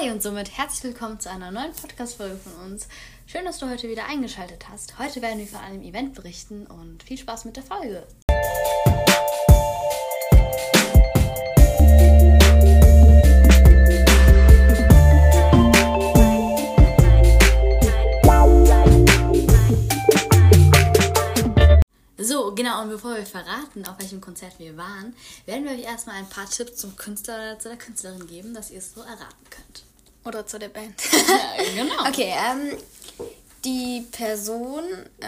Hi und somit herzlich willkommen zu einer neuen Podcast-Folge von uns. Schön, dass du heute wieder eingeschaltet hast. Heute werden wir von einem Event berichten und viel Spaß mit der Folge. So, genau, und bevor wir verraten, auf welchem Konzert wir waren, werden wir euch erstmal ein paar Tipps zum Künstler oder zu der Künstlerin geben, dass ihr es so erraten könnt. Oder zu der Band. Ja, genau. Okay, die Person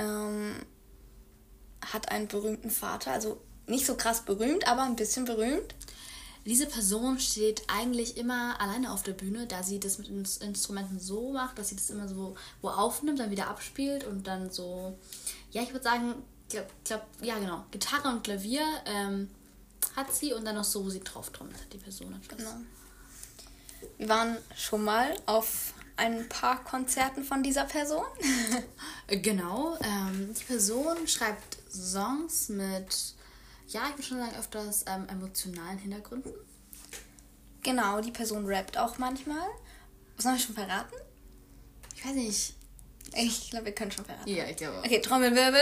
hat einen berühmten Vater, also nicht so krass berühmt, aber ein bisschen berühmt. Diese Person steht eigentlich immer alleine auf der Bühne, da sie das mit Instrumenten so macht, dass sie das immer so wo aufnimmt, dann wieder abspielt und dann so, ja, ich würde sagen, ja genau, Gitarre und Klavier hat sie und dann noch so Musik drauf trommelt hat die Person etwas. Genau. Wir waren schon mal auf ein paar Konzerten von dieser Person. Genau, die Person schreibt Songs mit, ja, ich würde schon sagen, öfters emotionalen Hintergründen. Genau, die Person rappt auch manchmal. Was haben wir schon verraten? Ich weiß nicht. Ich glaube, wir können schon verraten. Ja, ich glaube. Okay, Trommelwirbel.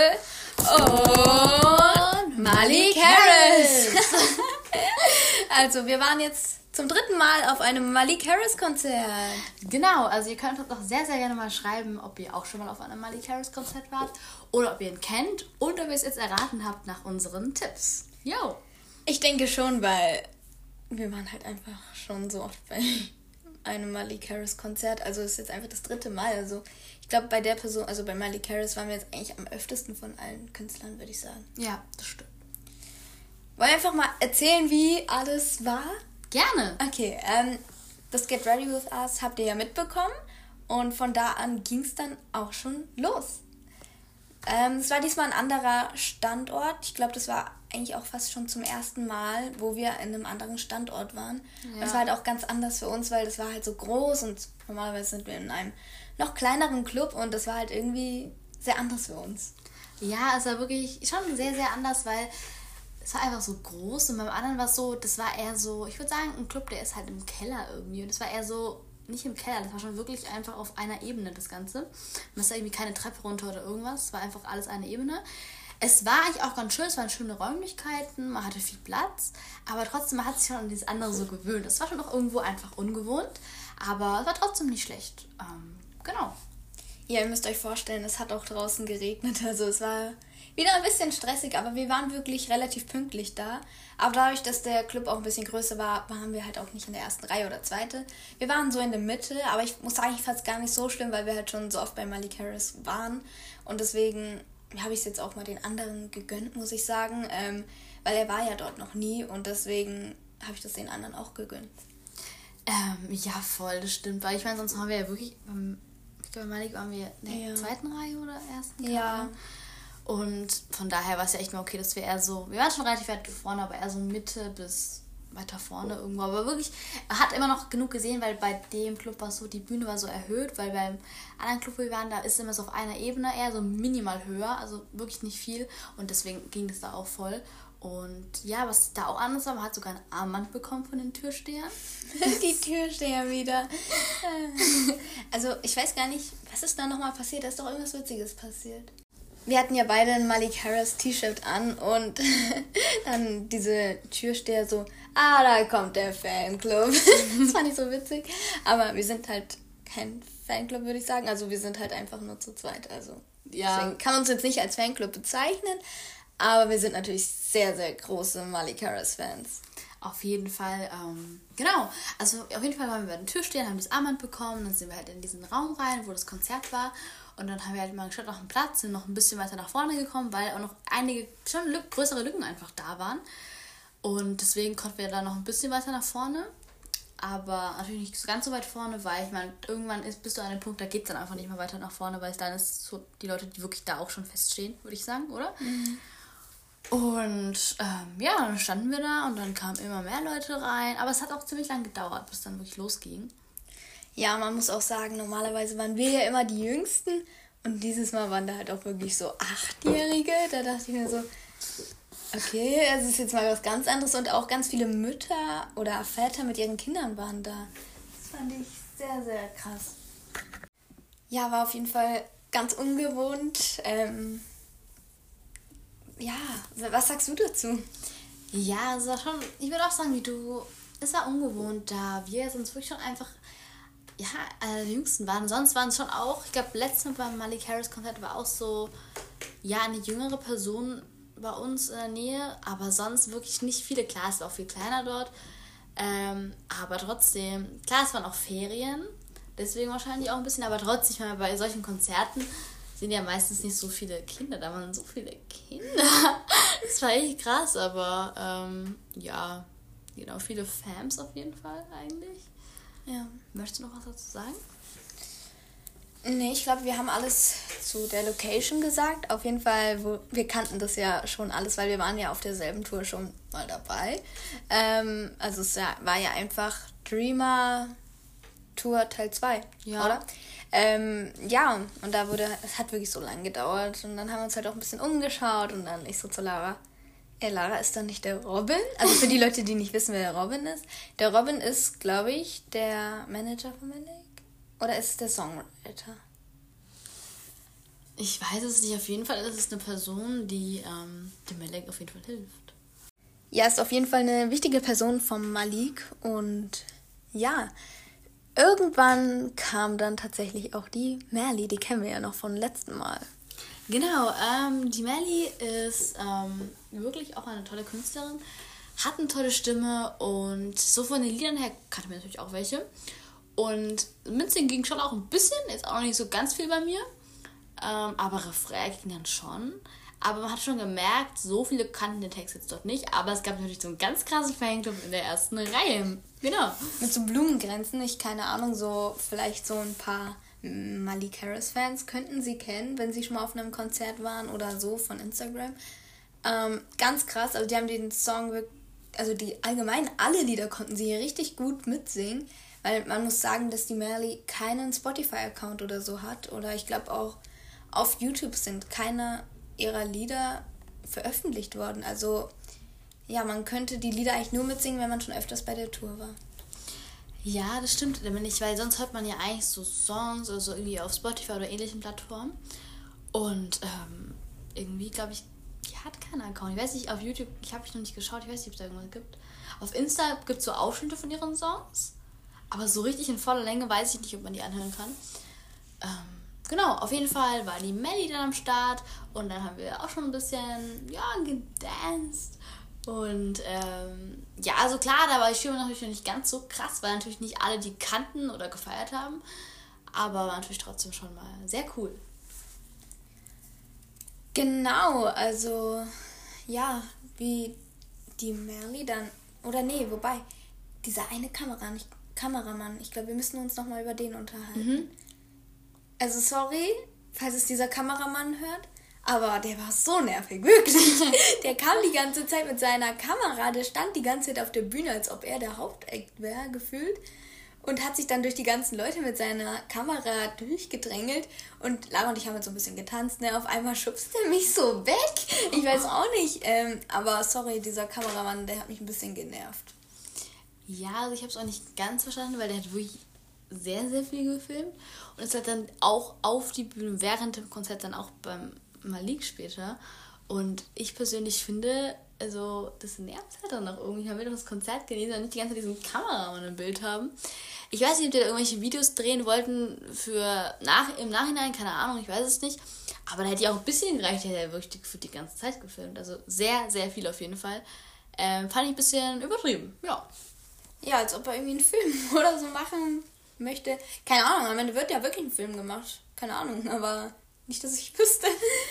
Und Malik Harris. Also, wir waren jetzt zum 3. Mal auf einem Malik Harris Konzert. Genau, also ihr könnt uns auch sehr, sehr gerne mal schreiben, ob ihr auch schon mal auf einem Malik Harris Konzert wart oder ob ihr ihn kennt und ob ihr es jetzt erraten habt nach unseren Tipps. Yo! Ich denke schon, weil wir waren halt einfach schon so oft bei einem Malik Harris Konzert. Also es ist jetzt einfach das 3. Mal. Also ich glaube, bei der Person, also bei Malik Harris waren wir jetzt eigentlich am öftesten von allen Künstlern, würde ich sagen. Ja, das stimmt. Wollen wir einfach mal erzählen, wie alles war? Gerne! Okay, das Get Ready With Us habt ihr ja mitbekommen und von da an ging es dann auch schon los. Es war diesmal ein anderer Standort. Ich glaube, das war eigentlich auch fast schon zum ersten Mal, wo wir in einem anderen Standort waren. Ja. Das war halt auch ganz anders für uns, weil das war halt so groß und normalerweise sind wir in einem noch kleineren Club und das war halt irgendwie sehr anders für uns. Ja, es war wirklich schon sehr, sehr anders, weil es war einfach so groß und beim anderen war es so, das war eher so, ich würde sagen, ein Club, der ist halt im Keller irgendwie und das war eher so, nicht im Keller, das war schon wirklich einfach auf einer Ebene das Ganze. Man ist da irgendwie keine Treppe runter oder irgendwas, es war einfach alles eine Ebene. Es war eigentlich auch ganz schön, es waren schöne Räumlichkeiten, man hatte viel Platz, aber trotzdem, man hat sich schon an dieses andere so gewöhnt. Es war schon auch irgendwo einfach ungewohnt, aber es war trotzdem nicht schlecht. Genau. Ja, ihr müsst euch vorstellen, es hat auch draußen geregnet, also es war wieder ein bisschen stressig, aber wir waren wirklich relativ pünktlich da. Aber dadurch, dass der Club auch ein bisschen größer war, waren wir halt auch nicht in der ersten Reihe oder zweite. Wir waren so in der Mitte, aber ich muss sagen, ich fand es gar nicht so schlimm, weil wir halt schon so oft bei Malik Harris waren. Und deswegen habe ich es jetzt auch mal den anderen gegönnt, muss ich sagen. Weil er war ja dort noch nie und deswegen habe ich das den anderen auch gegönnt. Ja, voll, das stimmt. Weil ich meine, sonst haben wir ja wirklich, ich glaube, bei Malik waren wir in der zweiten Reihe oder ersten. Ja. Und von daher war es ja echt mal okay, dass wir eher so, wir waren schon relativ weit vorne, aber eher so Mitte bis weiter vorne irgendwo. Aber wirklich, er hat immer noch genug gesehen, weil bei dem Club war es so, die Bühne war so erhöht, weil beim anderen Club, wo wir waren, da ist immer so auf einer Ebene eher so minimal höher, also wirklich nicht viel und deswegen ging das da auch voll. Und ja, was da auch anders war, man hat sogar ein Armband bekommen von den Türstehern. Die Türsteher wieder. Also ich weiß gar nicht, was ist da nochmal passiert? Da ist doch irgendwas Witziges passiert. Wir hatten ja beide ein Malik Harris T-Shirt an und dann diese Türsteher so, da kommt der Fanclub. Das fand ich so witzig. Aber wir sind halt kein Fanclub, würde ich sagen. Also wir sind halt einfach nur zu zweit. Also ja. Deswegen kann man uns jetzt nicht als Fanclub bezeichnen. Aber wir sind natürlich sehr, sehr große Malik Harris Fans. Auf jeden Fall, genau. Also auf jeden Fall waren wir bei den Türstehern, haben das Armband bekommen, dann sind wir halt in diesen Raum rein, wo das Konzert war. Und dann haben wir halt mal geschaut nach einem Platz, sind noch ein bisschen weiter nach vorne gekommen, weil auch noch einige schon größere Lücken einfach da waren. Und deswegen konnten wir da noch ein bisschen weiter nach vorne. Aber natürlich nicht ganz so weit vorne, weil ich meine, irgendwann bist du an dem Punkt, da geht es dann einfach nicht mehr weiter nach vorne, weil es dann ist so die Leute, die wirklich da auch schon feststehen, würde ich sagen, oder? Mhm. Und ja, dann standen wir da und dann kamen immer mehr Leute rein. Aber es hat auch ziemlich lange gedauert, bis dann wirklich losging. Ja, man muss auch sagen, normalerweise waren wir ja immer die Jüngsten. Und dieses Mal waren da halt auch wirklich so 8-Jährige. Da dachte ich mir so, okay, es ist jetzt mal was ganz anderes. Und auch ganz viele Mütter oder Väter mit ihren Kindern waren da. Das fand ich sehr, sehr krass. Ja, war auf jeden Fall ganz ungewohnt. Ja, was sagst du dazu? Ja, also schon, ich würde auch sagen, wie du, es war ungewohnt, da wir sonst wirklich schon einfach, ja, die Jüngsten waren. Sonst waren es schon auch, ich glaube, letztes Mal beim Miley Cyrus Konzert war auch so, ja, eine jüngere Person bei uns in der Nähe, aber sonst wirklich nicht viele. Klar, es war auch viel kleiner dort, aber trotzdem, klar, es waren auch Ferien, deswegen wahrscheinlich auch ein bisschen, aber trotzdem, ich meine, bei solchen Konzerten sind ja meistens nicht so viele Kinder, da waren so viele Kinder. Das war echt krass, aber ja, genau, viele Fans auf jeden Fall eigentlich. Ja. Möchtest du noch was dazu sagen? Nee, ich glaube, wir haben alles zu der Location gesagt. Auf jeden Fall, wir kannten das ja schon alles, weil wir waren ja auf derselben Tour schon mal dabei. Also es war ja einfach Dreamer Tour Teil 2, ja. Oder? Ja, und es hat wirklich so lange gedauert. Und dann haben wir uns halt auch ein bisschen umgeschaut und dann ich so zu Lara. Lara, ist dann nicht der Robin? Also für die Leute, die nicht wissen, wer der Robin ist. Der Robin ist, glaube ich, der Manager von Malik. Oder ist es der Songwriter? Ich weiß es nicht. Auf jeden Fall ist es eine Person, die dem Malik auf jeden Fall hilft. Ja, ist auf jeden Fall eine wichtige Person vom Malik. Und ja, irgendwann kam dann tatsächlich auch die Merly. Die kennen wir ja noch vom letzten Mal. Genau, die Merly ist wirklich auch eine tolle Künstlerin, hat eine tolle Stimme und so von den Liedern her kannte mir natürlich auch welche. Und Mitsingen ging schon auch ein bisschen, jetzt auch noch nicht so ganz viel bei mir, aber Refrain ging dann schon. Aber man hat schon gemerkt, so viele kannten den Text jetzt dort nicht, aber es gab natürlich so einen ganz krassen Fanclub in der ersten Reihe. Genau. Mit so Blumengrenzen, keine Ahnung, so vielleicht so ein paar Miley Cyrus Fans könnten sie kennen, wenn sie schon mal auf einem Konzert waren oder so von Instagram. Ganz krass, also die haben den Song, also die allgemein alle Lieder konnten sie richtig gut mitsingen, weil man muss sagen, dass die Merly keinen Spotify-Account oder so hat oder ich glaube auch auf YouTube sind keine ihrer Lieder veröffentlicht worden. Also ja, man könnte die Lieder eigentlich nur mitsingen, wenn man schon öfters bei der Tour war. Ja, das stimmt nämlich nicht, weil sonst hört man ja eigentlich so Songs oder so irgendwie auf Spotify oder ähnlichen Plattformen. Und irgendwie, glaube ich, die hat keinen Account. Ich weiß nicht, auf YouTube, ich habe noch nicht geschaut, ich weiß nicht, ob es da irgendwas gibt. Auf Insta gibt es so Ausschnitte von ihren Songs, aber so richtig in voller Länge weiß ich nicht, ob man die anhören kann. Genau, auf jeden Fall war die Melly dann am Start und dann haben wir auch schon ein bisschen, ja, gedanced. Und ja, also klar, da war die Stimmung natürlich noch nicht ganz so krass, weil natürlich nicht alle die kannten oder gefeiert haben. Aber war natürlich trotzdem schon mal sehr cool. Genau, also ja, wie die Merly dann, oder nee, wobei, dieser eine Kameramann, ich glaube, wir müssen uns nochmal über den unterhalten. Also sorry, falls es dieser Kameramann hört, aber der war so nervig, wirklich. Der kam die ganze Zeit mit seiner Kamera, der stand die ganze Zeit auf der Bühne, als ob er der Hauptakt wäre, gefühlt. Und hat sich dann durch die ganzen Leute mit seiner Kamera durchgedrängelt. Und Lara und ich haben jetzt so ein bisschen getanzt, ne? Auf einmal schubst er mich so weg. Ich weiß auch nicht. Aber sorry, dieser Kameramann, der hat mich ein bisschen genervt. Ja, also ich habe es auch nicht ganz verstanden, weil der hat wirklich sehr, sehr viel gefilmt. Und ist halt dann auch auf die Bühne während dem Konzert dann auch beim Malik später. Und ich persönlich finde, also das nervt halt dann noch irgendwie. Ich habe das Konzert gelesen und nicht die ganze Zeit diesen Kameramann im Bild haben. Ich weiß nicht, ob die da irgendwelche Videos drehen wollten im Nachhinein, keine Ahnung, ich weiß es nicht. Aber da hätte ja auch ein bisschen gereicht, der hätte wirklich für die ganze Zeit gefilmt. Also sehr, sehr viel auf jeden Fall. Fand ich ein bisschen übertrieben, ja. Ja, als ob er irgendwie einen Film oder so machen möchte. Keine Ahnung, am Ende wird ja wirklich ein Film gemacht. Keine Ahnung, aber nicht, dass ich wüsste.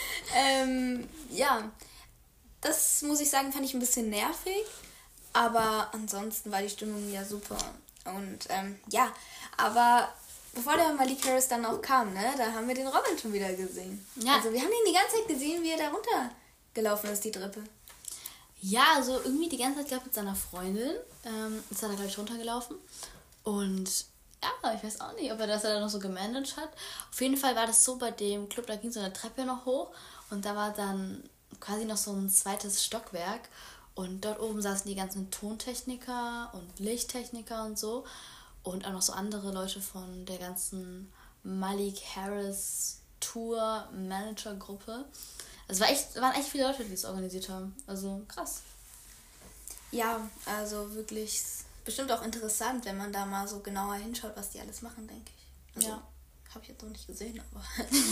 Ja, das muss ich sagen, fand ich ein bisschen nervig. Aber ansonsten war die Stimmung ja super. Und ja, aber bevor der Miley Cyrus dann auch kam, ne, da haben wir den Robin schon wieder gesehen. Ja. Also wir haben ihn die ganze Zeit gesehen, wie er da runtergelaufen ist, die Treppe. Ja, also irgendwie die ganze Zeit gehabt mit seiner Freundin. Ist er da, glaube ich, runtergelaufen. Und ja, ich weiß auch nicht, ob er das da noch so gemanagt hat. Auf jeden Fall war das so bei dem Club, da ging so eine Treppe noch hoch. Und da war dann quasi noch so ein zweites Stockwerk. Und dort oben saßen die ganzen Tontechniker und Lichttechniker und so. und auch noch so andere Leute von der ganzen Malik Harris Tour Manager Gruppe. Also waren echt viele Leute, die es organisiert haben. Also krass. Ja, also wirklich bestimmt auch interessant, wenn man da mal so genauer hinschaut, was die alles machen, denke ich. Also, Ja. habe ich jetzt noch nicht gesehen, aber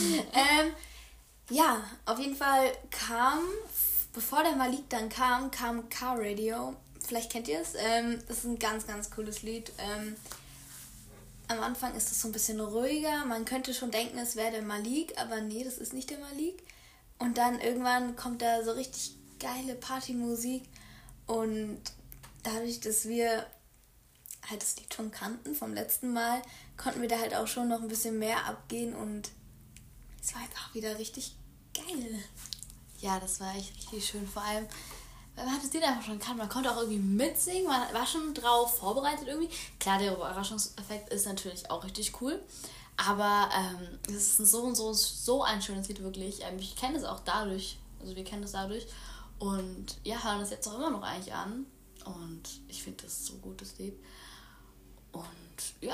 ja, auf jeden Fall bevor der Malik dann kam Car Radio. Vielleicht kennt ihr es. Das ist ein ganz, ganz cooles Lied. Am Anfang ist es so ein bisschen ruhiger. Man könnte schon denken, es wäre der Malik, aber nee, das ist nicht der Malik. Und dann irgendwann kommt da so richtig geile Partymusik. Und dadurch, dass wir halt das Lied schon kannten vom letzten Mal, konnten wir da halt auch schon noch ein bisschen mehr abgehen. Und es war einfach wieder richtig geil. Ja, das war echt richtig schön. Vor allem, man hat das Lied einfach schon gekannt. Man konnte auch irgendwie mitsingen. Man war schon drauf vorbereitet irgendwie. Klar, der Überraschungseffekt ist natürlich auch richtig cool. Aber es ist so ein schönes Lied, wirklich. Ich kenne es auch dadurch. Also wir kennen es dadurch. Und ja, hören das jetzt auch immer noch eigentlich an. Und ich finde das so gut, das Lied. Und ja.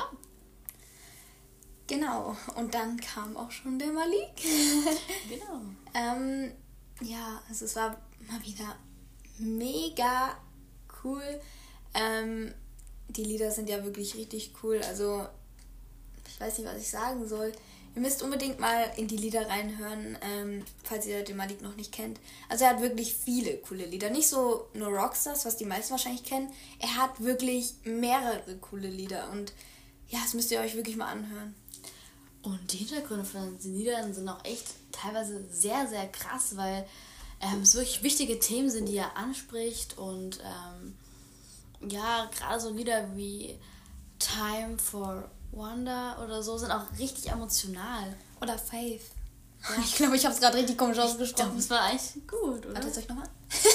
Genau. Und dann kam auch schon der Malik. Genau. Ja, also es war mal wieder mega cool. Die Lieder sind ja wirklich richtig cool. Also ich weiß nicht, was ich sagen soll. Ihr müsst unbedingt mal in die Lieder reinhören, falls ihr den Malik noch nicht kennt. Also er hat wirklich viele coole Lieder. Nicht so nur Rockstars, was die meisten wahrscheinlich kennen. Er hat wirklich mehrere coole Lieder. Und ja, das müsst ihr euch wirklich mal anhören. Und die Hintergründe von den Liedern sind auch echt teilweise sehr, sehr krass, weil es wirklich wichtige Themen sind, die er anspricht. Und ja, gerade so Lieder wie Time for Wonder oder so sind auch richtig emotional. Oder Faith. Ja. Ich glaube, ich habe es gerade richtig komisch ausgesprochen. Das war eigentlich gut, oder? Warte, soll ich nochmal?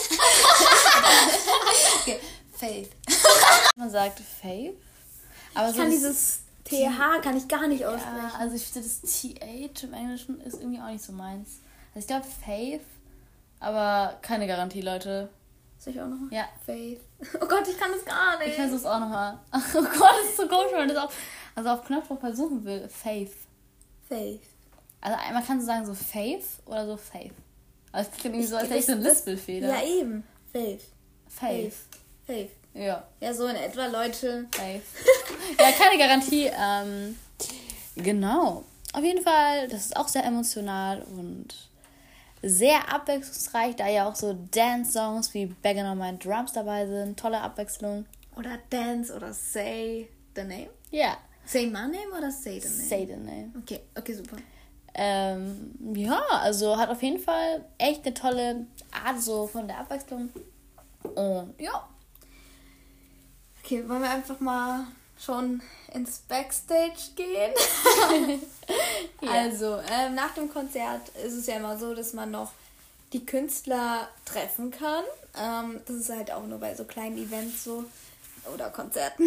Okay, Faith. Man sagt Faith. Aber ich kann dieses TH kann ich gar nicht aussprechen. Ja, also ich finde, das TH im Englischen ist irgendwie auch nicht so meins. Also ich glaube Faith, aber keine Garantie, Leute. Soll ich auch nochmal? Ja. Faith. Oh Gott, ich kann das gar nicht. Ich versuch's auch nochmal. Oh Gott, das ist so komisch, wenn man das auf Knopfdruck versuchen will. Faith. Faith. Also einmal kannst du sagen so Faith oder so Faith. Also es klingt irgendwie so, als hätte ich so eine Lispelfeder. Ja, eben. Faith. Faith. Ja. Ja, so in etwa, Leute. Faith. Ja, keine Garantie. Genau. Auf jeden Fall, das ist auch sehr emotional und sehr abwechslungsreich, da ja auch so Dance-Songs wie Begging on My Drums dabei sind. Tolle Abwechslung. Oder Dance oder Say the Name. Ja. Say my name oder say the name? Say the name. Okay, super. Ja, also hat auf jeden Fall echt eine tolle Art so von der Abwechslung. Und ja. Okay, wollen wir einfach mal schon ins Backstage gehen? Ja. Also, nach dem Konzert ist es ja immer so, dass man noch die Künstler treffen kann. Das ist halt auch nur bei so kleinen Events so oder Konzerten.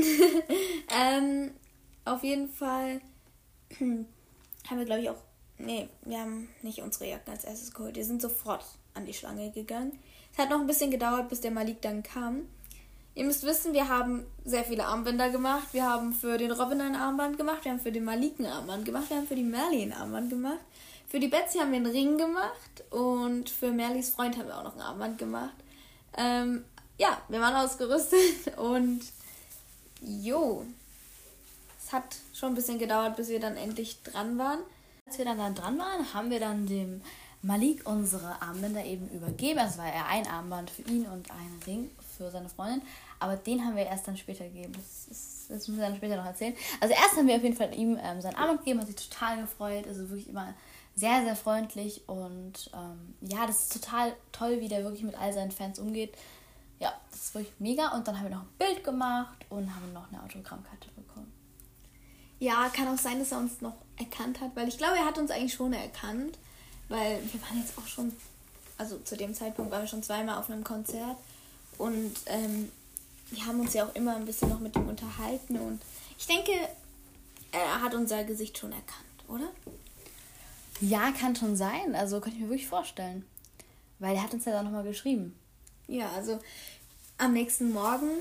Auf jeden Fall haben wir, glaube ich, auch... Nee, wir haben nicht unsere Jacken als erstes geholt. Wir sind sofort an die Schlange gegangen. Es hat noch ein bisschen gedauert, bis der Malik dann kam. Ihr müsst wissen, wir haben sehr viele Armbänder gemacht. Wir haben für den Robin ein Armband gemacht. Wir haben für den Malik ein Armband gemacht. Wir haben für die Merli ein Armband gemacht. Für die Betsy haben wir einen Ring gemacht. Und für Merlis Freund haben wir auch noch ein Armband gemacht. Ja, wir waren ausgerüstet. Und jo, es hat schon ein bisschen gedauert, bis wir dann endlich dran waren. Als wir dann dran waren, haben wir dann dem Malik unsere Armbänder eben übergeben. Also war er ein Armband für ihn und ein Ring für seine Freundin. Aber den haben wir erst dann später gegeben. Das müssen wir dann später noch erzählen. Also erst haben wir auf jeden Fall ihm sein Armband gegeben, hat sich total gefreut. Also wirklich immer sehr, sehr freundlich. Und ja, das ist total toll, wie der wirklich mit all seinen Fans umgeht. Ja, das ist wirklich mega. Und dann haben wir noch ein Bild gemacht und haben noch eine Autogrammkarte bekommen. Ja, kann auch sein, dass er uns noch erkannt hat, weil ich glaube, er hat uns eigentlich schon erkannt, weil wir waren jetzt auch schon, also zu dem Zeitpunkt waren wir schon zweimal auf einem Konzert und wir haben uns ja auch immer ein bisschen noch mit ihm unterhalten und ich denke, er hat unser Gesicht schon erkannt, oder? Ja, kann schon sein, also könnte ich mir wirklich vorstellen, weil er hat uns ja dann nochmal geschrieben. Ja, also am nächsten Morgen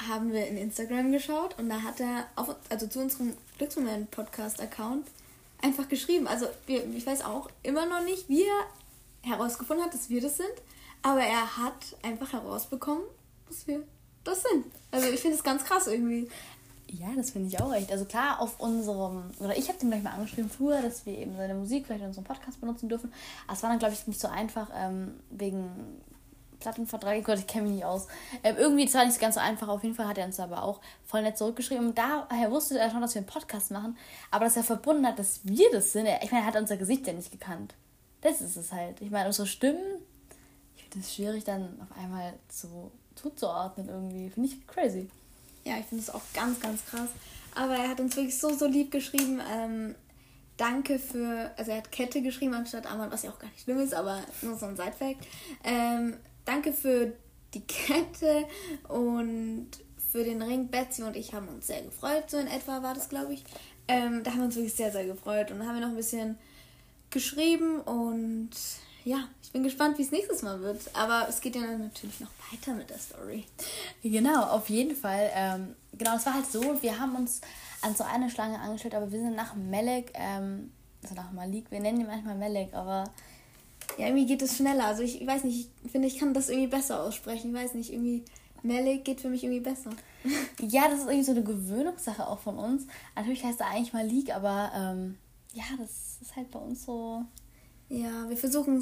haben wir in Instagram geschaut und da hat er zu unserem Glücksmoment-Podcast-Account einfach geschrieben. Also ich weiß auch immer noch nicht, wie er herausgefunden hat, dass wir das sind, aber er hat einfach herausbekommen, dass wir das sind. Also ich finde das ganz krass irgendwie. Ja, das finde ich auch echt. Also klar, ich habe den gleich mal angeschrieben früher, dass wir eben seine Musik vielleicht in unserem Podcast benutzen dürfen. Aber es war dann, glaube ich, nicht so einfach, wegen Plattenvertrag. Gott, ich kenne mich nicht aus. Irgendwie, es war nicht ganz so einfach. Auf jeden Fall hat er uns aber auch voll nett zurückgeschrieben. Und daher wusste er schon, dass wir einen Podcast machen. Aber dass er verbunden hat, dass wir das sind. Ich meine, er hat unser Gesicht ja nicht gekannt. Das ist es halt. Ich meine, unsere Stimmen, ich finde es schwierig, dann auf einmal zuzuordnen irgendwie. Finde ich crazy. Ja, ich finde es auch ganz, ganz krass. Aber er hat uns wirklich so, so lieb geschrieben. Danke also er hat Kette geschrieben anstatt Armband, was ja auch gar nicht schlimm ist, aber nur so ein Side-Fact. Danke für die Kette und für den Ring. Betsy und ich haben uns sehr gefreut, so in etwa war das, glaube ich. Da haben wir uns wirklich sehr, sehr gefreut. Und dann haben wir noch ein bisschen geschrieben und ja, ich bin gespannt, wie es nächstes Mal wird. Aber es geht ja natürlich noch weiter mit der Story. Genau, auf jeden Fall. Genau, es war halt so, wir haben uns an so eine Schlange angestellt, aber wir sind nach Melek, also nach Malik, wir nennen ihn manchmal Melek, aber ja, irgendwie geht es schneller. Also ich weiß nicht, ich finde, ich kann das irgendwie besser aussprechen. Ich weiß nicht, irgendwie Melek geht für mich irgendwie besser. Ja, das ist irgendwie so eine Gewöhnungssache auch von uns. Natürlich heißt er eigentlich Malik, aber ja, das ist halt bei uns so. Ja, wir versuchen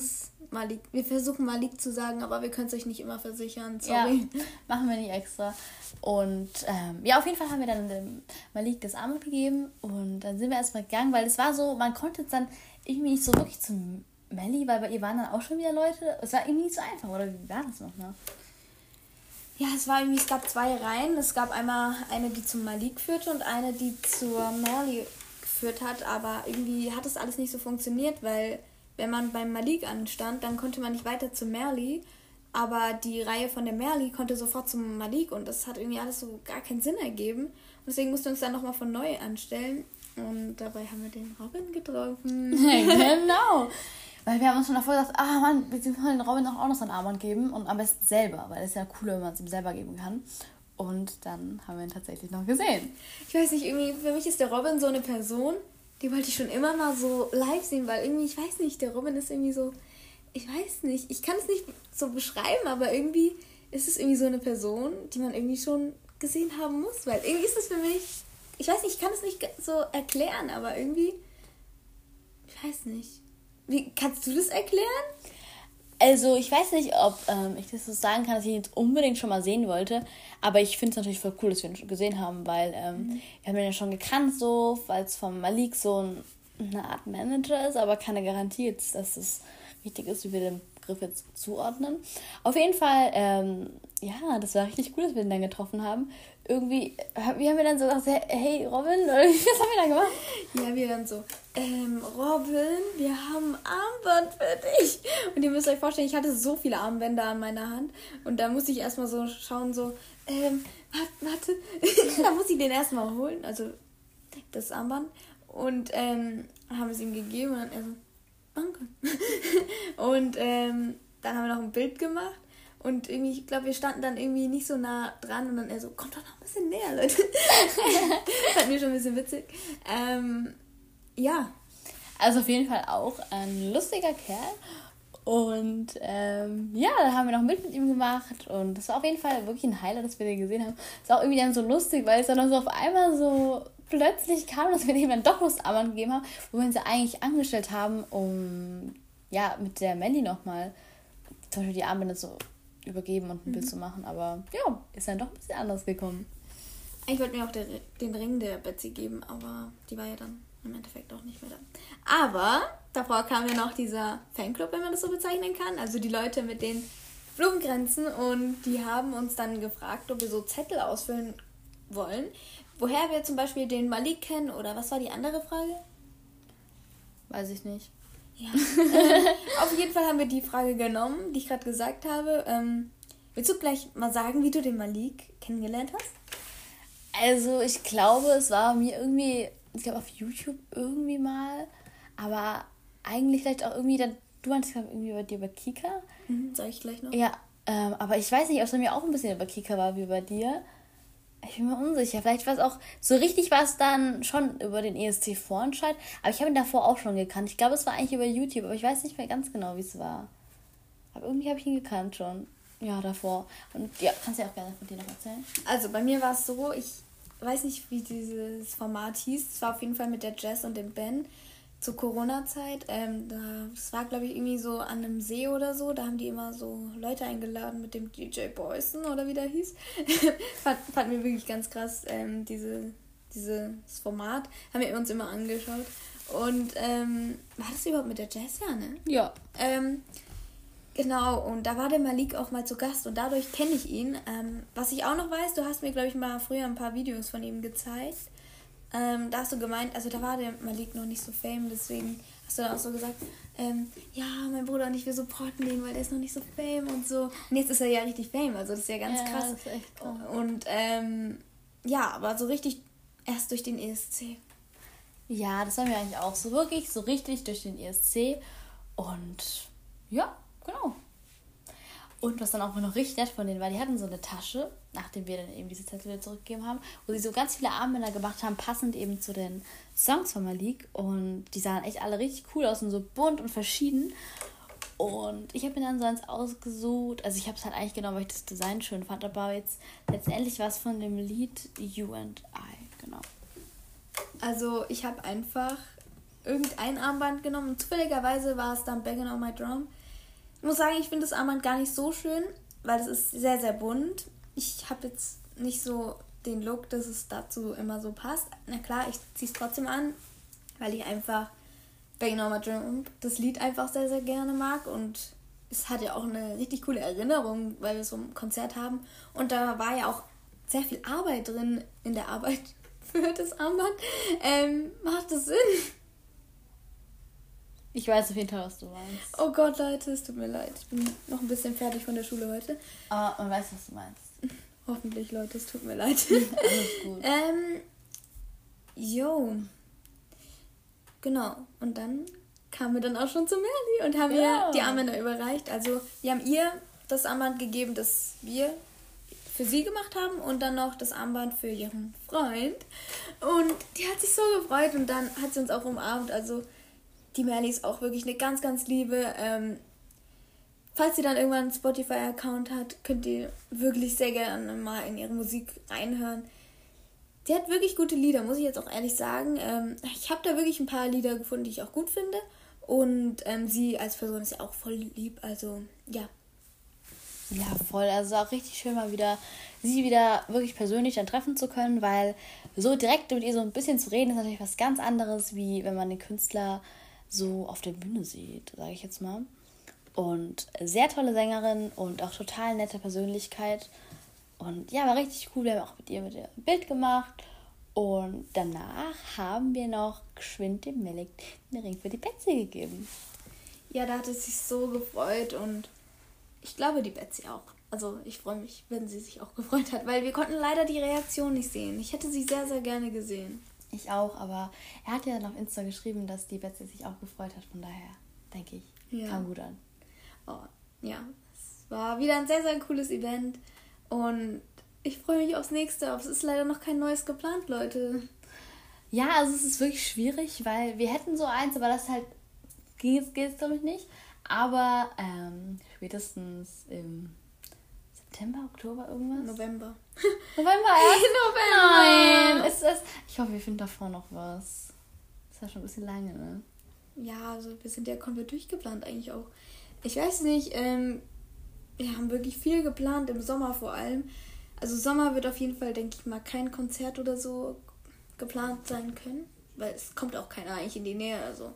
Malik zu sagen, aber wir können es euch nicht immer versichern. Sorry. Ja, machen wir nicht extra. Und ja, auf jeden Fall haben wir dann dem Malik das Armband gegeben und dann sind wir erstmal gegangen, weil es war so, man konnte jetzt dann irgendwie nicht so wirklich zum Melli, weil bei ihr waren dann auch schon wieder Leute. Es war irgendwie nicht so einfach, oder wie war das nochmal? Ja, es gab 2 Reihen. Es gab einmal eine, die zum Malik führte und eine, die zur Merli geführt hat, aber irgendwie hat das alles nicht so funktioniert, weil wenn man beim Malik anstand, dann konnte man nicht weiter zu Merli, aber die Reihe von der Merli konnte sofort zum Malik und das hat irgendwie alles so gar keinen Sinn ergeben. Und deswegen mussten wir uns dann nochmal von neu anstellen und dabei haben wir den Robin getroffen. Genau. Weil wir haben uns schon davor gesagt, Mann, wir wollen den Robin auch noch so ein Armband geben und am besten selber, weil es ist ja cooler, wenn man es ihm selber geben kann. Und dann haben wir ihn tatsächlich noch gesehen. Ich weiß nicht, irgendwie für mich ist der Robin so eine Person, die wollte ich schon immer mal so live sehen, weil irgendwie, ich weiß nicht, der Robin ist irgendwie so, ich weiß nicht, ich kann es nicht so beschreiben, aber irgendwie ist es irgendwie so eine Person, die man irgendwie schon gesehen haben muss, weil irgendwie ist es für mich, ich weiß nicht, ich kann es nicht so erklären, aber irgendwie, ich weiß nicht. Wie, kannst du das erklären? Also, ich weiß nicht, ob ich das so sagen kann, dass ich ihn jetzt unbedingt schon mal sehen wollte. Aber ich finde es natürlich voll cool, dass wir ihn schon gesehen haben, weil wir haben ihn ja schon gekannt, so, weil es vom Malik so eine Art Manager ist, aber keine Garantie jetzt, dass es wichtig ist, wie wir den Begriff jetzt zuordnen. Auf jeden Fall, ja, das war richtig cool, dass wir ihn dann getroffen haben. Irgendwie, wie haben wir dann so gesagt, hey Robin, oder was haben wir dann gemacht? Ja, wir dann so, Robin, wir haben ein Armband für dich. Und ihr müsst euch vorstellen, ich hatte so viele Armbänder an meiner Hand. Und da musste ich erstmal so schauen, so, warte. Da muss ich den erstmal holen, also das Armband. Und haben es ihm gegeben und dann er so, danke. Und dann haben wir noch ein Bild gemacht. Und irgendwie, ich glaube, wir standen dann irgendwie nicht so nah dran und dann er so, kommt doch noch ein bisschen näher, Leute. Das fand mir schon ein bisschen witzig. Ja. Also auf jeden Fall auch ein lustiger Kerl. Und ja, da haben wir noch ein Bild mit ihm gemacht und das war auf jeden Fall wirklich ein Highlight, dass wir den gesehen haben. Das war auch irgendwie dann so lustig, weil es dann so auf einmal so plötzlich kam, dass wir dem dann doch das Armband gegeben haben, wo wir uns ja eigentlich angestellt haben, um ja mit der Melli nochmal zum Beispiel die Armbänder so übergeben und ein Bild zu machen, aber ja, ist dann doch ein bisschen anders gekommen. Ich wollte mir auch den Ring der Betsy geben, aber die war ja dann im Endeffekt auch nicht mehr da. Aber davor kam ja noch dieser Fanclub, wenn man das so bezeichnen kann, also die Leute mit den Blumengrenzen und die haben uns dann gefragt, ob wir so Zettel ausfüllen wollen, woher wir zum Beispiel den Malik kennen oder was war die andere Frage? Weiß ich nicht. Ja. Auf jeden Fall haben wir die Frage genommen, die ich gerade gesagt habe. Willst du gleich mal sagen, wie du den Malik kennengelernt hast? Also ich glaube, es war mir irgendwie, ich glaube auf YouTube irgendwie mal, aber eigentlich vielleicht auch irgendwie, du meinst irgendwie bei dir über Kika? Sag ich gleich noch. Ja, aber ich weiß nicht, ob es bei mir auch ein bisschen über Kika war wie bei dir. Ich bin mir unsicher. Vielleicht war es auch, so richtig war es dann schon über den ESC-Vorentscheid. Aber ich habe ihn davor auch schon gekannt. Ich glaube, es war eigentlich über YouTube, aber ich weiß nicht mehr ganz genau, wie es war. Aber irgendwie habe ich ihn gekannt schon. Ja, davor. Und ja, kannst du ja auch gerne von dir noch erzählen. Also bei mir war es so, ich weiß nicht, wie dieses Format hieß. Es war auf jeden Fall mit der Jess und dem Ben zur Corona-Zeit. Das war, glaube ich, irgendwie so an einem See oder so. Da haben die immer so Leute eingeladen mit dem DJ Boysen oder wie der hieß. fand mir wirklich ganz krass, dieses Format. Haben wir uns immer angeschaut. Und war das überhaupt mit der Jess? Ja, ne? Ja. Genau, und da war der Malik auch mal zu Gast und dadurch kenne ich ihn. Was ich auch noch weiß, du hast mir, glaube ich, mal früher ein paar Videos von ihm gezeigt. Da hast du gemeint, also da war der Malik noch nicht so fame, deswegen hast du dann auch so gesagt, ja, mein Bruder und ich, wir supporten den, weil der ist noch nicht so fame und so. Und jetzt ist er ja richtig fame, also das ist ja ganz krass. Das ist echt krass. Und ja, aber so richtig erst durch den ESC. Ja, das haben wir eigentlich auch so wirklich, so richtig durch den ESC. Und ja, genau. Und was dann auch noch richtig nett von denen war, die hatten so eine Tasche, nachdem wir dann eben diese Zettel wieder zurückgegeben haben, wo sie so ganz viele Armbänder gemacht haben, passend eben zu den Songs von Malik. Und die sahen echt alle richtig cool aus und so bunt und verschieden. Und ich habe mir dann so eins ausgesucht. Also ich habe es halt eigentlich genommen, weil ich das Design schön fand. Aber jetzt letztendlich war es von dem Lied You and I. Genau. Also ich habe einfach irgendein Armband genommen und zufälligerweise war es dann Bangin' on My Drum. Ich muss sagen, ich finde das Armband gar nicht so schön, weil es ist sehr, sehr bunt. Ich habe jetzt nicht so den Look, dass es dazu immer so passt. Na klar, ich ziehe es trotzdem an, weil ich einfach Bangin' on My Drum, das Lied einfach sehr, sehr gerne mag. Und es hat ja auch eine richtig coole Erinnerung, weil wir so ein Konzert haben. Und da war ja auch sehr viel Arbeit drin in der Arbeit für das Armband. Macht das Sinn? Ich weiß auf jeden Fall, was du meinst. Oh Gott, Leute, es tut mir leid. Ich bin noch ein bisschen fertig von der Schule heute. Aber man weiß, was du meinst. Hoffentlich, Leute, es tut mir leid. Alles gut. Genau. Und dann kamen wir dann auch schon zu Merli und haben ihr die Armbänder überreicht. Also, wir haben ihr das Armband gegeben, das wir für sie gemacht haben und dann noch das Armband für ihren Freund. Und die hat sich so gefreut und dann hat sie uns auch umarmt. Also, die Merli ist auch wirklich eine ganz, ganz liebe. Falls sie dann irgendwann einen Spotify-Account hat, könnt ihr wirklich sehr gerne mal in ihre Musik reinhören. Sie hat wirklich gute Lieder, muss ich jetzt auch ehrlich sagen. Ich habe da wirklich ein paar Lieder gefunden, die ich auch gut finde. Und sie als Person ist ja auch voll lieb, also ja. Ja, voll. Also auch richtig schön mal wieder, sie wieder wirklich persönlich dann treffen zu können, weil so direkt mit ihr so ein bisschen zu reden, ist natürlich was ganz anderes, wie wenn man den Künstler so auf der Bühne sieht, sage ich jetzt mal. Und sehr tolle Sängerin und auch total nette Persönlichkeit. Und ja, war richtig cool. Wir haben auch mit ihr ein Bild gemacht. Und danach haben wir noch geschwind dem Malik den Ring für die Betsy gegeben. Ja, da hat es sich so gefreut und ich glaube, die Betsy auch. Also ich freue mich, wenn sie sich auch gefreut hat, weil wir konnten leider die Reaktion nicht sehen. Ich hätte sie sehr, sehr gerne gesehen. Ich auch, aber er hat ja dann auf Insta geschrieben, dass die Betsy sich auch gefreut hat. Von daher, denke ich, kam gut an. Oh, ja, es war wieder ein sehr, sehr cooles Event und ich freue mich aufs nächste, aber es ist leider noch kein neues geplant, Leute. Ja, also es ist wirklich schwierig, weil wir hätten so eins, aber das halt geht glaube ich nicht. Aber spätestens im September, Oktober irgendwas? November. November erst? November! Nein! Ich hoffe, wir finden davor noch was. Das ist ja schon ein bisschen lange, ne? Ja, also wir sind ja komplett durchgeplant eigentlich auch. Ich weiß nicht, wir haben wirklich viel geplant, im Sommer vor allem. Also Sommer wird auf jeden Fall, denke ich mal, kein Konzert oder so geplant sein können, weil es kommt auch keiner eigentlich in die Nähe, also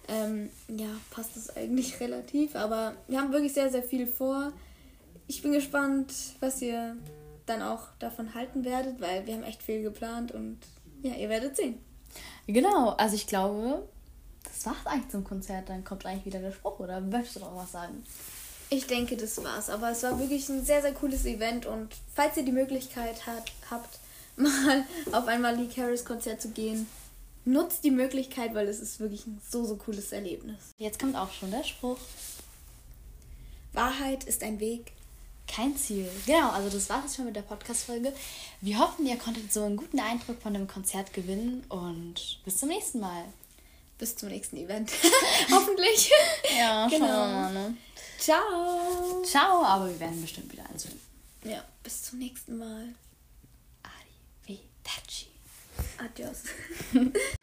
ja, passt das eigentlich relativ, aber wir haben wirklich sehr, sehr viel vor. Ich bin gespannt, was ihr dann auch davon halten werdet, weil wir haben echt viel geplant und ja, ihr werdet sehen. Genau, also ich glaube, das war's eigentlich zum Konzert, dann kommt eigentlich wieder der Spruch, oder möchtest du noch was sagen? Ich denke, das war's, aber es war wirklich ein sehr, sehr cooles Event und falls ihr die Möglichkeit habt, mal auf ein Malik Harris Konzert zu gehen, nutzt die Möglichkeit, weil es ist wirklich ein so, so cooles Erlebnis. Jetzt kommt auch schon der Spruch. Wahrheit ist ein Weg, kein Ziel. Genau, also das war es schon mit der Podcast-Folge. Wir hoffen, ihr konntet so einen guten Eindruck von dem Konzert gewinnen und bis zum nächsten Mal. Bis zum nächsten Event. Hoffentlich. Ja, genau. schauen wir mal, ne? Ciao. Ciao, aber wir werden bestimmt wieder einsehen. Ja, bis zum nächsten Mal. Arrivederci. Adios.